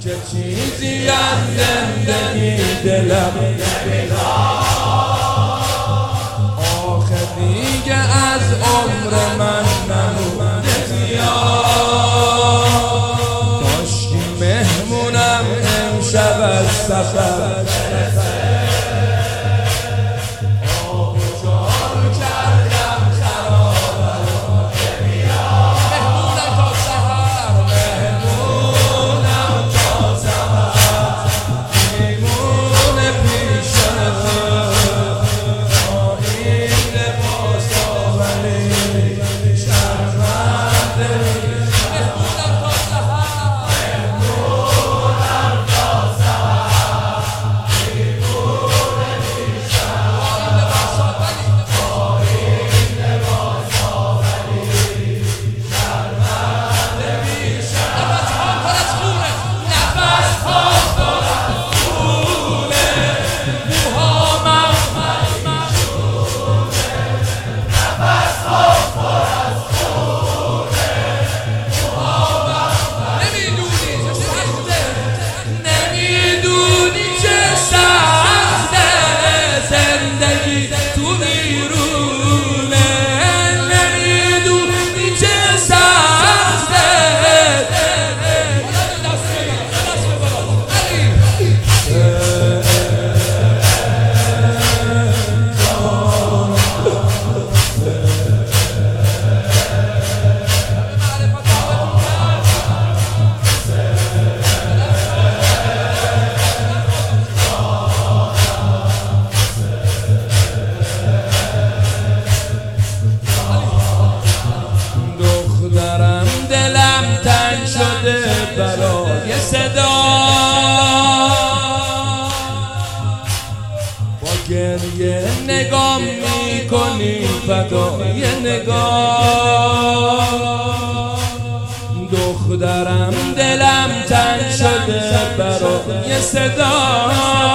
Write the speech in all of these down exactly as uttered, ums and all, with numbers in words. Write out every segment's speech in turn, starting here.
چه چیزی از زندگی دلم آخه دیگه از عمر من نمونده زیاد کاشکی مهمونم امشب از سفر برای صدا با گریه نگاه میکنی فدای نگاه دخترم دلم تنگ شده برای صدا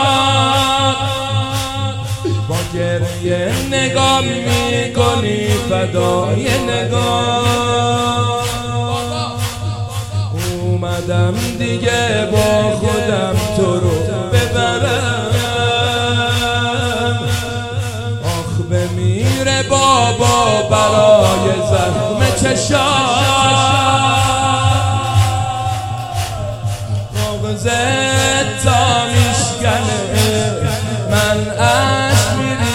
با گریه نگاه میکنی فدای نگاه اومدم دیگه با خودم تو رو ببرم آخ بمیره بابا برای زخم چشام مغزت تا میشکنه من اشک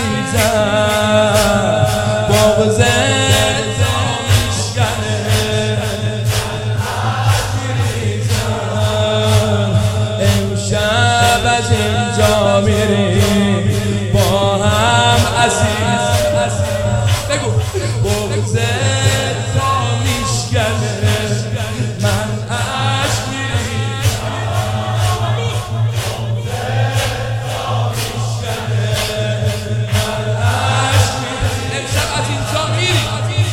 میریزم مغزت از اینجا میریم با هم عزیز بگو بغضت تا میشکنه من عشق میریزم بغضت تا میشکنه من عشق میریزم امشب از اینجا میریم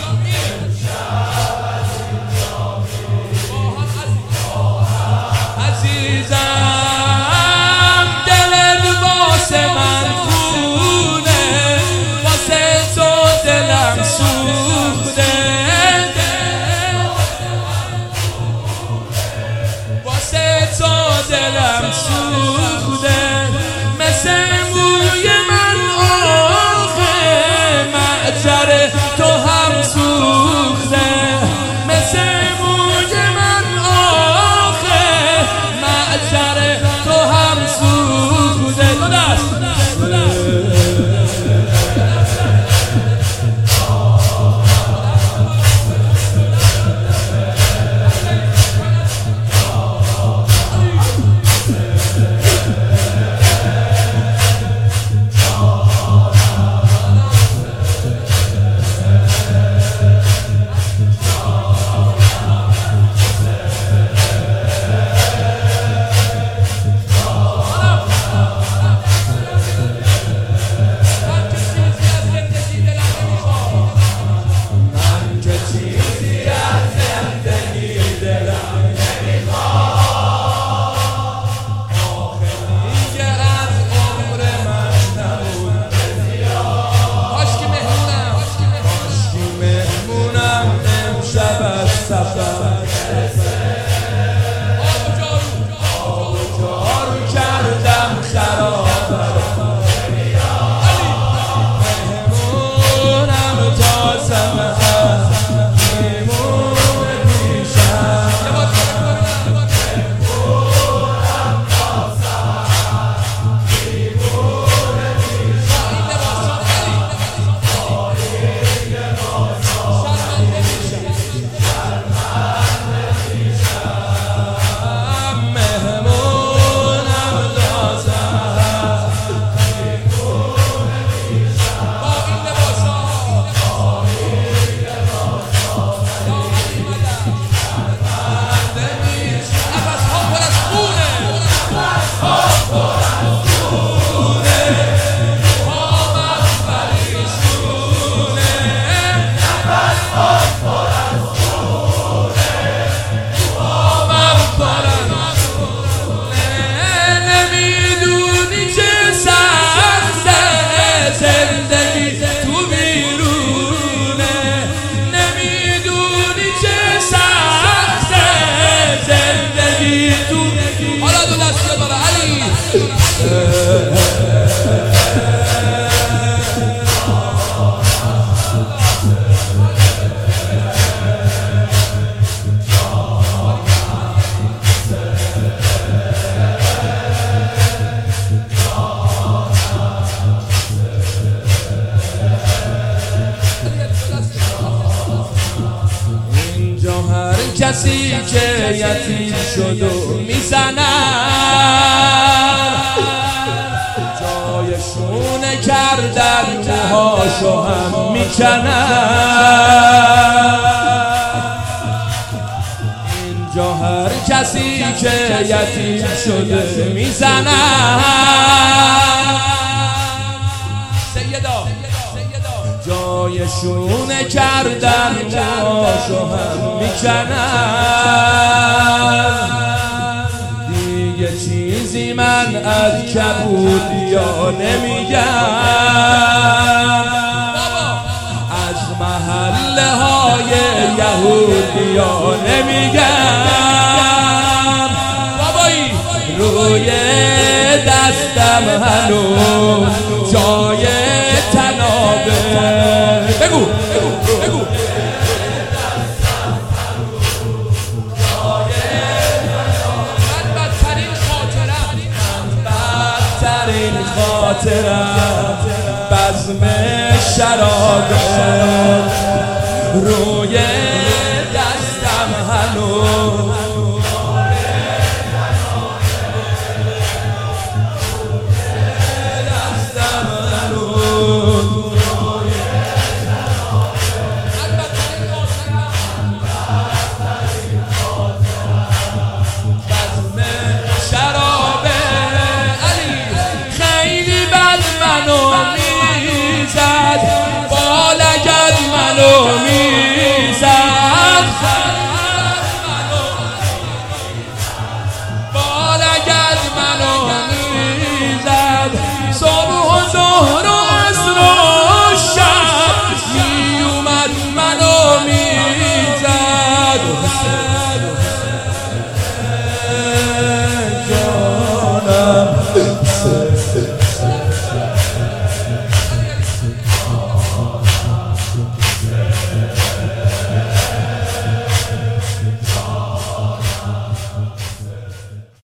امشب از اینجا میریم با هم عزیزم تو حالا دو دسته بالا علی کسی که یتیم شد و میزنن جایشونه کردن موهاشو هم میکنن اینجا هر کسی که یتیم شده میزنن سیدا جایشونه کردن موهاشو هم میکنن دیگه چیزی من از کبودیا نمیگم از محله های یهودیا نمیگم بابایی روی دستم هنوز جای تنابه بگو بگو بگو من بدترین خاطرم بدترین خاطرم بزم شرابه روی دستم هنوز